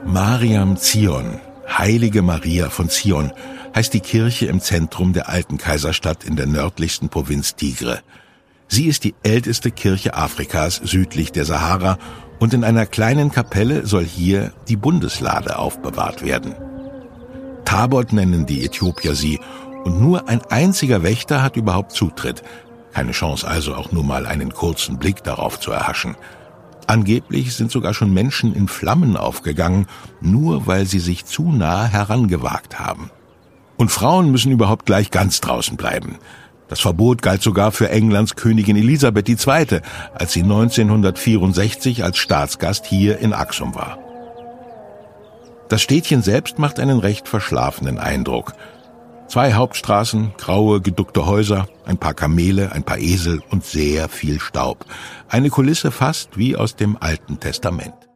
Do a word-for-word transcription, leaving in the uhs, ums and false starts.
Mariam Zion, Heilige Maria von Zion, heißt die Kirche im Zentrum der alten Kaiserstadt in der nördlichsten Provinz Tigre. Sie ist die älteste Kirche Afrikas südlich der Sahara und in einer kleinen Kapelle soll hier die Bundeslade aufbewahrt werden. Tabot nennen die Äthiopier sie und nur ein einziger Wächter hat überhaupt Zutritt. Keine Chance also auch nur mal einen kurzen Blick darauf zu erhaschen. Angeblich sind sogar schon Menschen in Flammen aufgegangen, nur weil sie sich zu nah herangewagt haben. Und Frauen müssen überhaupt gleich ganz draußen bleiben. Das Verbot galt sogar für Englands Königin Elisabeth die Zweite, als sie neunzehnhundertvierundsechzig als Staatsgast hier in Aksum war. Das Städtchen selbst macht einen recht verschlafenen Eindruck. Zwei Hauptstraßen, graue, geduckte Häuser, ein paar Kamele, ein paar Esel und sehr viel Staub. Eine Kulisse fast wie aus dem Alten Testament.